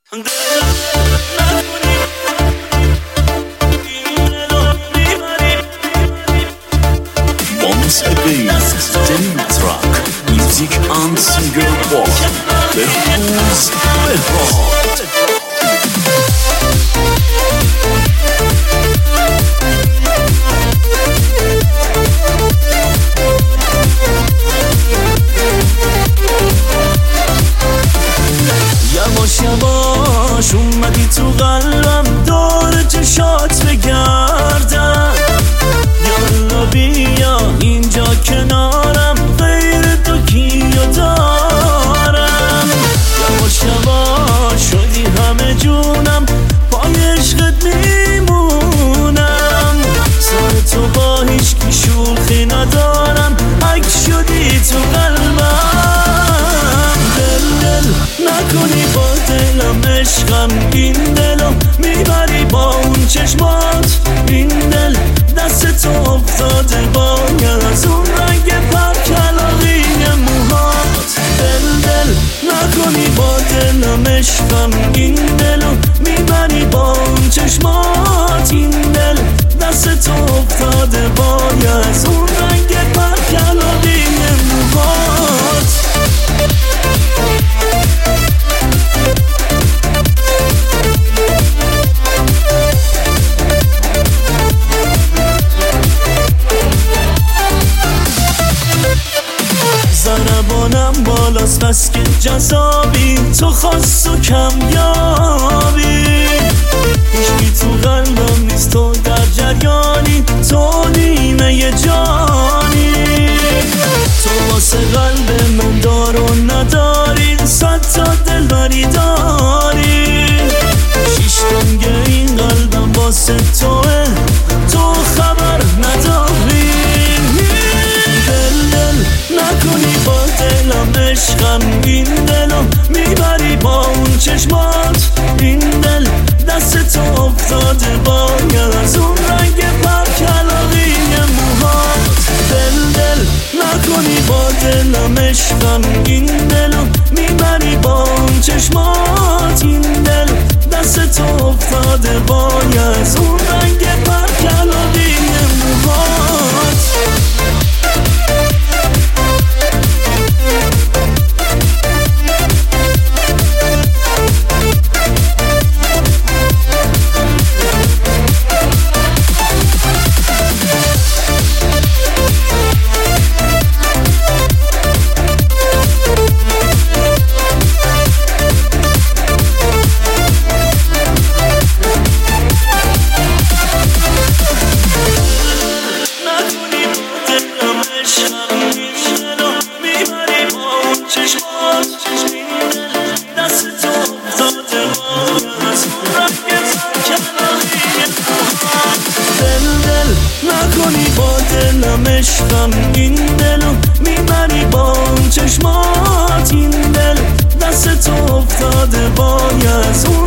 Once again, Dennis Rock, music and singer boy, Behrouz Behrad. یواش یواش اومدی تو قلبم، دور چشات بگردم. یالا بیا اینجا کنارم، غیر تو کیو دارم. یواش یواش شدی همه جونم، پای عشقت میمونم. سر تو با هیچکی شوخی ندارم، عکس شدی تو قلبم. دل نکنی با دلم، عشقم این دلو میبری با اون چشمات. این دل دست تو افتاده باید از اون رنگ پرکلاقی موهات. دل نکنی با دلم، عشقم این دلو میبری با اون چشمات. این دل دست تو افتاده باید از اون رنگ پرکلاقی موهات. ضربانم بالاست بس که جذابی، تو خاص و کمیابی. هیچکی تو قلبم نیست، تو در جریانی، تو نیمه جانی. تو واسه قلب من دار و نداری، 100 تا دلبری داری. 6 تنگه این قلبم واسه توه، تو خبر نداری. دل نکنی با دلم، عشقم این دلو میبری با اون چشمات. این دل دست تو افتاده باید از اون رنگ پرکلاقی موهات. دل نکنی با دلم، عشقم این دلو میبری با اون چشمات. این دل دست تو افتاده باید از اون رنگ پرکلاقی موهات. عشقم این دلو میبری با اون چشمات. این دل دست تو افتاده باید